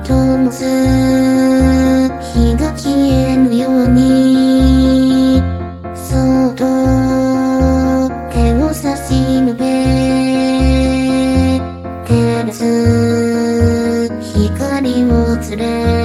灯す日が消えぬようにそっと手を差し伸べ照らす光を連れ